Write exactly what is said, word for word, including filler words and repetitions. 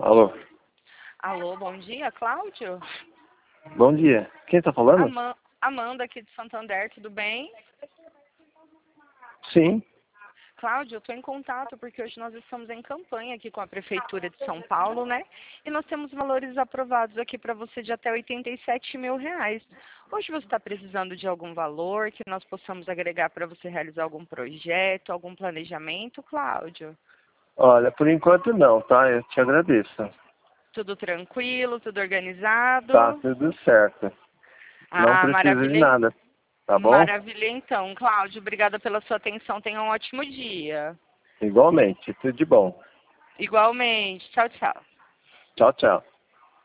Alô? Alô, bom dia, Cláudio? Bom dia. Quem tá falando? Ama- Amanda aqui de Santander, tudo bem? Sim. Cláudio, eu estou em contato porque hoje nós estamos em campanha aqui com a Prefeitura de São Paulo, né? E nós temos valores aprovados aqui para você de até oitenta e sete mil reais. Hoje você está precisando de algum valor que nós possamos agregar para você realizar algum projeto, algum planejamento, Cláudio? Olha, por enquanto não, tá? Eu te agradeço. Tudo tranquilo, tudo organizado? Tá tudo certo. Não Ah, precisa de maravilha. nada, tá bom? Maravilha, então. Cláudio, obrigada pela sua atenção. Tenha um ótimo dia. Igualmente, tudo de bom. Igualmente. Tchau, tchau. Tchau, tchau.